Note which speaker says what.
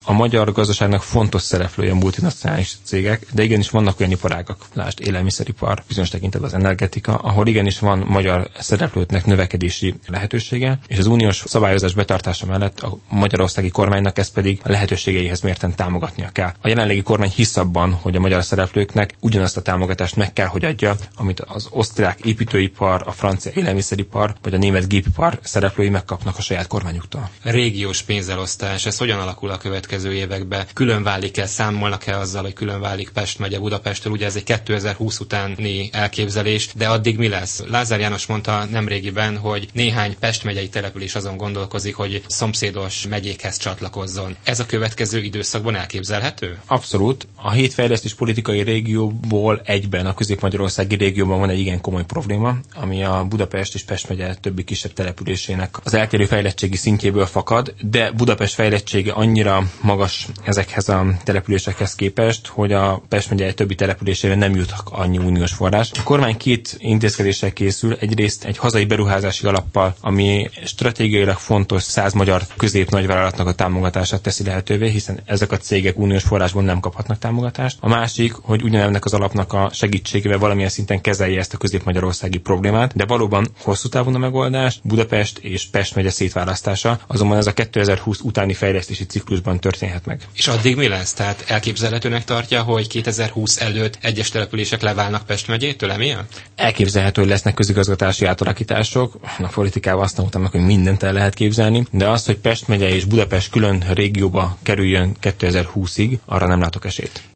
Speaker 1: a magyar gazdaságnak fontos szereplője a multinacionális cégek, de igenis vannak olyan iparágak, lásd élelmiszeripar, bizonyos tekintetben az energetika, ahol igenis van magyar szereplőknek növekedési lehetősége, és az uniós szabályozás betartása mellett a magyarországi kormánynak ezt pedig a lehetőségeihez mérten támogatnia kell. A jelenlegi kormány hisz abban, hogy a magyar szereplőknek ugyanazt a támogatást meg kell, hogy adja, amit az osztrák építőipar, a francia élelmiszeripar vagy a német gépipar szereplői megkapnak a saját kormányuktól.
Speaker 2: Régiós pénzelosztás, ez hogyan alakul a következő években? Külön válik-e, számolnak-e azzal, hogy külön válik Pest megye Budapesttől? Ugye ez egy 2020 utáni elképzelés, de addig mi lesz? Lázár János mondta nemrégiben, hogy néhány Pest megyei település azon gondolkozik, hogy szomszédos megyékhez csatlakozzon. Ez a következő időszakban elképzelhető?
Speaker 1: Abszolút. A 7 fejlesztés politikai régióból egyben a közép-magyarországi régióban van egy igen komoly probléma, ami a Budapest és Pest megye többi kisebb településének az eltérő fejlettségi szintjéből fakad, de Budapest fejlettsége annyira magas ezekhez a településekhez képest, hogy a Pest megye többi településére nem jutnak annyi uniós forrás. A kormány 2 intézkedéssel készül, egyrészt egy hazai beruházási alappal, ami stratégiailag fontos 100 magyar közép-nagyvállalatnak a támogatását teszi lehetővé, hiszen ezek a cégek uniós forrásból nem kaphatnak támogatást. A másik, hogy ugyanennek az alapnak a segítségével valamilyen szinten kezelje ezt a közép-magyarországi problémát, de valóban hosszú távon a megoldás Budapest és Pest megye szétválasztása, azonban ez a 2020 utáni fejlesztési ciklusban történhet meg.
Speaker 2: És addig mi lesz? Tehát elképzelhetőnek tartja, hogy 2020 előtt egyes települések leválnak Pest megyétől emiatt?
Speaker 1: Elképzelhető, hogy lesznek közigazgatási átalakítások. A politikával azt mondtam meg, hogy mindent el lehet képzelni, de az, hogy Pest megye és Budapest külön régióba kerüljön 2020-ig, arra nem látok esélyt.